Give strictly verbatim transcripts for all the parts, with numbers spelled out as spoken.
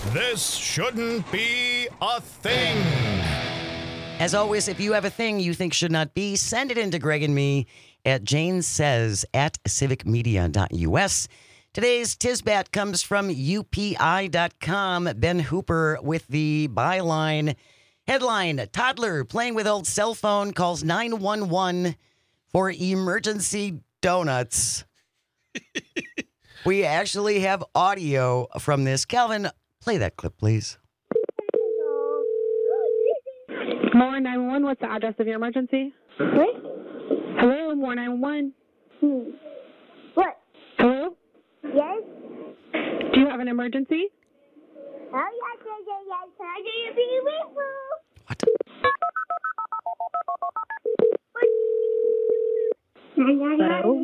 This shouldn't be a thing. As always, if you have a thing you think should not be, send it in to Greg and me at janesays at civicmedia.us. Today's Tisbat comes from U P I dot com. Ben Hooper with the byline. Headline, toddler playing with old cell phone calls nine one one for emergency donuts. We actually have audio from this. Calvin, play that clip, please. More nine one one, what's the address of your emergency? What? Hello, more nine one one. Hmm. What? Hello? Yes? Do you have an emergency? Oh, yes, yes, yes, yes. I do you be with What? Hello?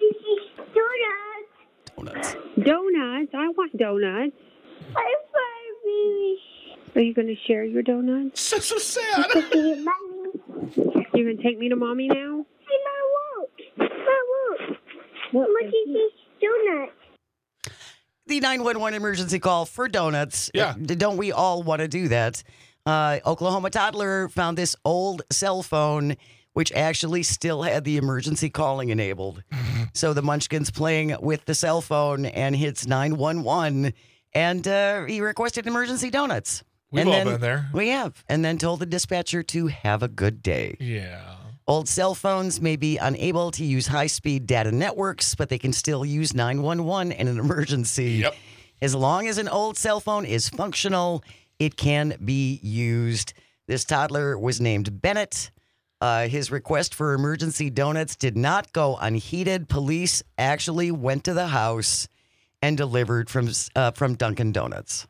Donuts. Donuts. Donuts? I want donuts. I'm sorry. Are you going to share your donuts? So, so sad. Mommy. You're going to take me to mommy now? Hey, I won't. I won't. What much is this donut? The nine one one emergency call for donuts. Yeah. Uh, Don't we all want to do that? Uh, Oklahoma toddler found this old cell phone, which actually still had the emergency calling enabled. So the munchkin's playing with the cell phone and hits nine one one, and uh, he requested emergency donuts. We've and all then, been there. We have. And then told the dispatcher to have a good day. Yeah. Old cell phones may be unable to use high-speed data networks, but they can still use nine one one in an emergency. Yep. As long as an old cell phone is functional, it can be used. This toddler was named Bennett. Uh, his request for emergency donuts did not go unheeded. Police actually went to the house and delivered from uh, from Dunkin' Donuts.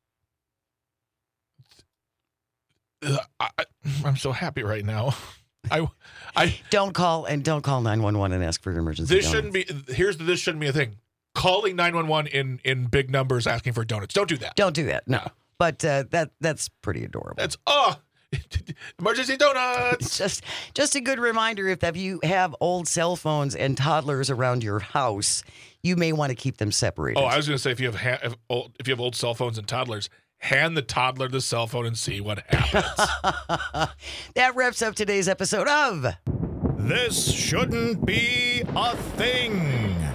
Uh, I, I- I'm so happy right now. I, I. Don't call and don't call nine one one and ask for your emergency This donuts. shouldn't be. Here's the. This shouldn't be a thing. Calling nine one one in in big numbers asking for donuts. Don't do that. Don't do that. No. But uh, that that's pretty adorable. That's oh, emergency donuts. It's just just a good reminder if that you have old cell phones and toddlers around your house, you may want to keep them separated. Oh, I was going to say if you have ha- if, old, if you have old cell phones and toddlers, hand the toddler the cell phone and see what happens. That wraps up today's episode of This shouldn't be a thing.